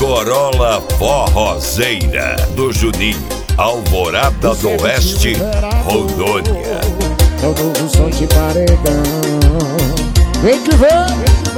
Corolla Forrozeira do Juninho, Alvorada do Oeste, Rondônia. É o novo som de paredão. Vem que vem.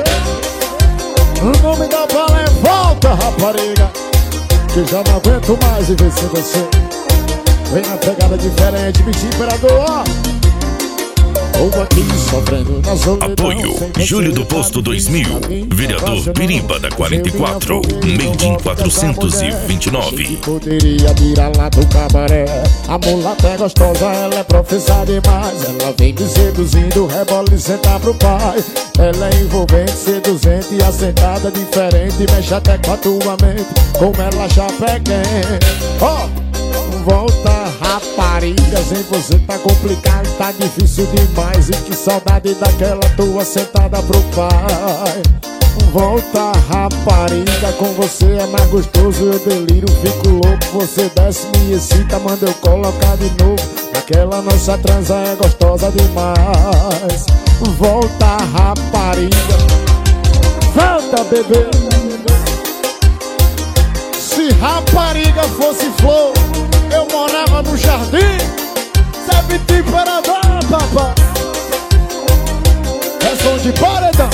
O nome da bala é Volta, Rapariga, que já não aguento mais viver sem você. Vem na pegada diferente, bicho imperador. Ou aqui sofrendo na solidão. Apoio Júlio do Posto 2000, vereador Piriba da 44, Mendim 429. Poderia virar lá do cabaré. A mulata é gostosa, ela é profissa demais. Ela vem me seduzindo, rebola e senta pro pai. Ela é envolvente, seduzente e assentada diferente. Mexe até com a tua mente, como ela chapequém. Volta, rapariga, sem você tá complicado, tá difícil demais. E que saudade daquela tua sentada pro pai. Volta, rapariga, com você é mais gostoso. Eu deliro, fico louco, você desce, me excita, manda eu colocar de novo. Aquela nossa transa é gostosa demais. Volta, rapariga, volta, bebê. Se rapariga fosse flor, eu morava no jardim. Sabe temperador, papá. É som de paredão.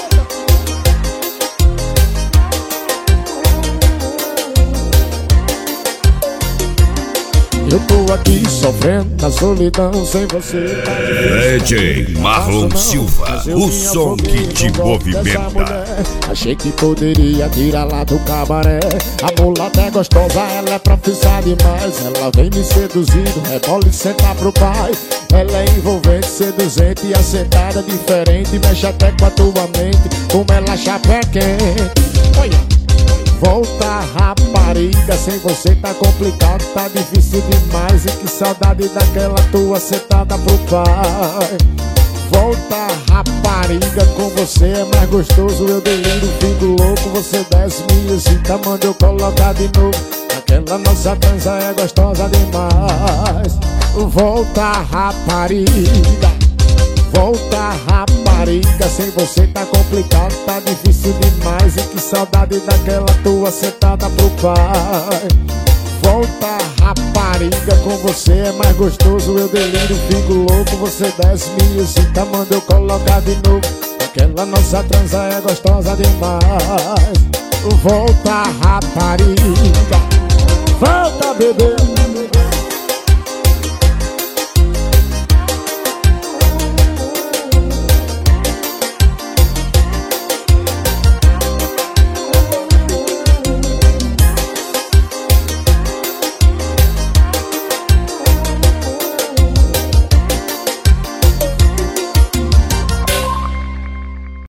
Eu tô aqui sofrendo na solidão sem você. DJ Marlon Silva, o som que te movimenta. Achei que poderia tirar lá do cabaré. A mulata é gostosa, ela é profissa demais. Ela vem me seduzindo, rebola e senta pro pai. Ela é envolvente, seduzente e assentada diferente. Mexe até com a tua mente, como ela chapequém. Olha. Volta, rapariga, sem você tá complicado, tá difícil demais. E que saudade daquela tua sentada pro pai. Volta, rapariga, com você é mais gostoso. Eu deliro, fico louco, você desce, me excita, manda eu colocar de novo. Aquela nossa dança é gostosa demais. Volta, rapariga, volta, rapariga, sem você tá complicado, tá difícil demais. E que saudade daquela tua sentada pro pai. Volta, rapariga, com você é mais gostoso. Eu deliro, fico louco, você desce, me excita, manda eu colocar de novo. Aquela nossa transa é gostosa demais. Volta, rapariga, volta, bebê.